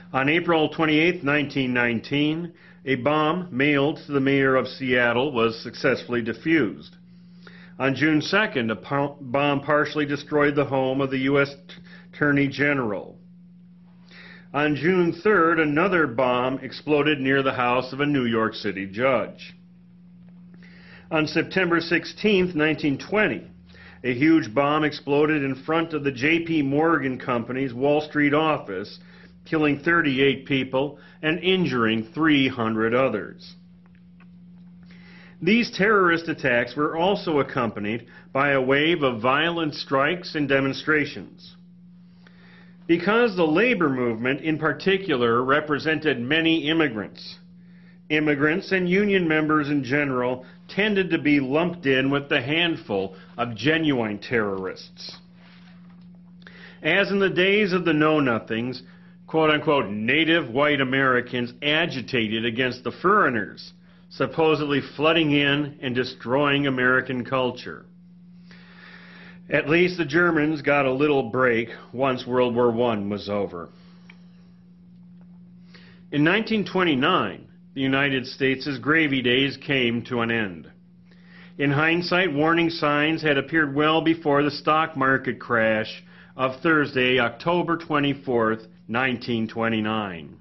On April 28, 1919, a bomb mailed to the mayor of Seattle was successfully defused. On June 2nd, a bomb partially destroyed the home of the U.S. Attorney General. On June 3rd, another bomb exploded near the house of a New York City judge. On September 16, 1920, a huge bomb exploded in front of the J.P. Morgan Company's Wall Street office, killing 38 people and injuring 300 others. These terrorist attacks were also accompanied by a wave of violent strikes and demonstrations. Because the labor movement in particular represented many immigrants, immigrants and union members in general tended to be lumped in with the handful of genuine terrorists. As in the days of the Know-Nothings, quote-unquote native white Americans agitated against the foreigners, supposedly flooding in and destroying American culture. At least the Germans got a little break once World War I was over. In 1929, the United States' gravy days came to an end. In hindsight, warning signs had appeared well before the stock market crash of Thursday, October 24th, 1929.